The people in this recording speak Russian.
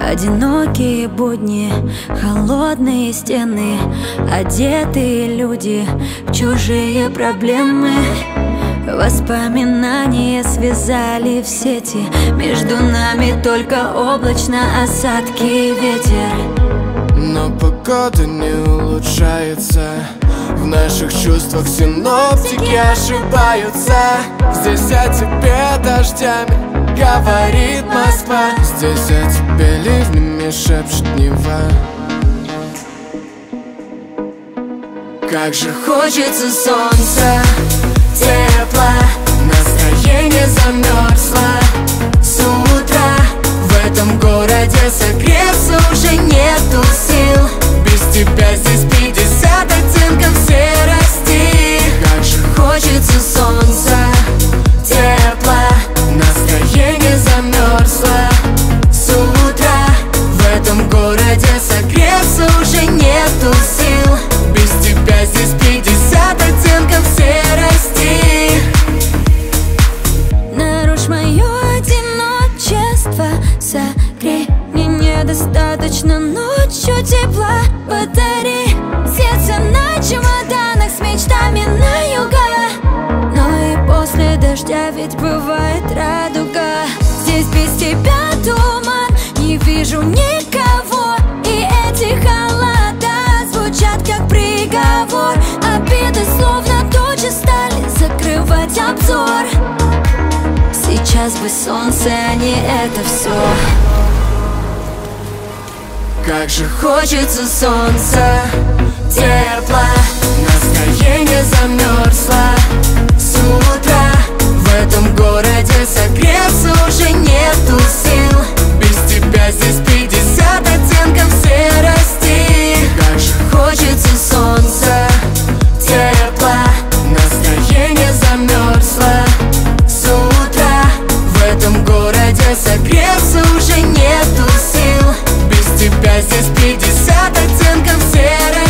Одинокие будни, холодные стены, одетые люди в чужие проблемы. Воспоминания связали в сети, между нами только облачно осадки и ветер. Но погода не улучшается, в наших чувствах синоптики ошибаются. Здесь о тебе дождями говорит Москва, здесь о тебе ливнями шепчет Нева. Как же хочется солнца, тепла, настроение замерзло. С утра в этом городе согреться уже нету сил. Без тебя здесь 50 оттенков серости. Как же хочется солнца, тепла, настроение замерзло. С утра в этом городе согреться уже нету сил. Без тебя здесь 50 оттенков серости. Нарушь мое одиночество, согрей, мне недостаточно ночью тепла. Подари сердце на чемоданах с мечтами на юга. Но и после дождя ведь бывает радуга. Здесь без тебя туман, не вижу никого. И эти холода звучат как приговор. Обиды словно тучи стали закрывать обзор. Сейчас бы солнце, а не это все. Как же хочется солнца, тепла, настроение замерзло. С утра в этом городе согреться уже нету сил. Без тебя здесь 50 оттенков серости. Как же хочется солнца, тепла, настроение замерзло. С утра в этом городе согреться уже нету сил. Без тебя здесь 50 оттенков серости.